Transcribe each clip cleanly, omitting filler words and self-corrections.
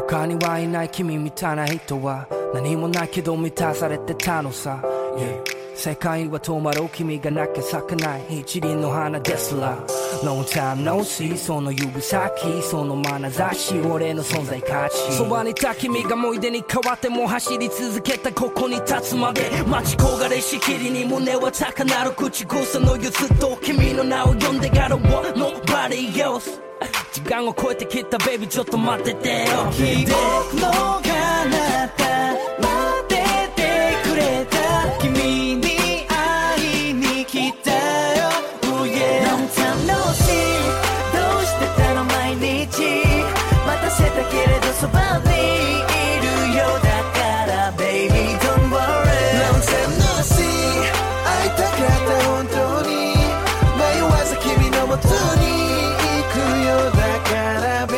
他にはいない君みたいな人は何もないけど満たされてたのさ、yeah、世界は止まる君がなきゃ咲かない一輪の花ですら Long time no see その指先その眼差し俺の存在価値そばにいた君が思い出に変わっても走り続けたここに立つまで待ち焦がれしきりに胸は高鳴る口癖のゆずと君の名を呼んでから Nobody else 時間を超えてきたベイビーちょっと待っててよ記憶の彼方待っててくれた君に会いに来たよ Oh yeah Long time no see どうしてたの毎日待たせたけれどそばにいるよだから Baby don't worry Long time no see 会いたかった本当に迷わず君のもとに行くよだから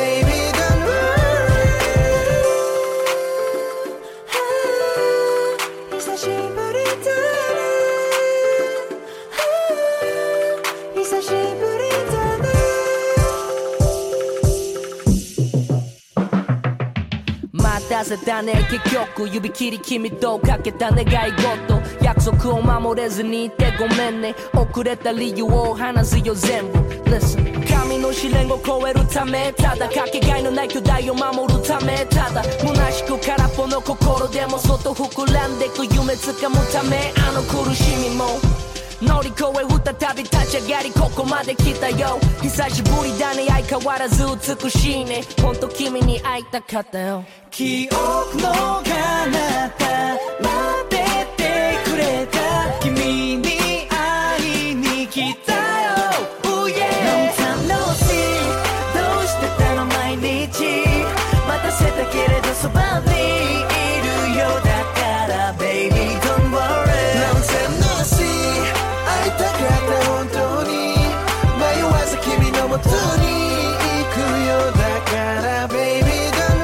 待たせたね結局指切り君とかけた願い事約束を守れずにいてごめんね遅れた理由を話すよ全部 Listen 神の試練を超えるためただかけがえのない巨大を守るためただ虚しく空っぽの心でも外膨らんでく夢つかむためあの苦しみも乗り越え再び立ち上がりここまで来たよ久しぶりだね相変わらず美しいねほんと君に会いたかったよ記憶の彼方待っててくれた君に会いに来たよ Oh yeah Long time no see どうしてたの毎日待たせたけれどそばにいるよだから Baby don't worry Long time no see会いたかった本当に迷わず君のもとに行くよだから Baby don't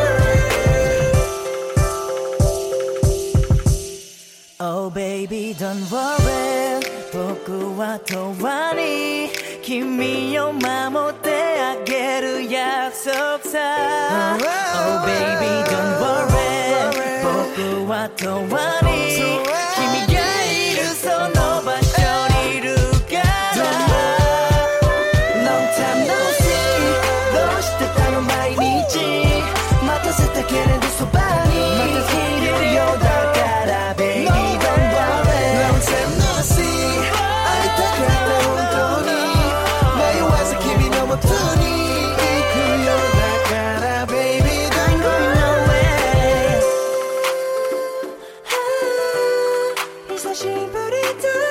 worry Oh baby don't worry 僕は永遠に君を守ってあげる約束さ Oh baby don't worry 僕は永遠に君がいるその場所にいるからLong time no see どうしてたの毎日待たせたけれどそばにいるよだから Baby don't worry Long time no see 会いたかった本当に迷わず君のもとに行くよだから Baby don't worry 久しぶりだ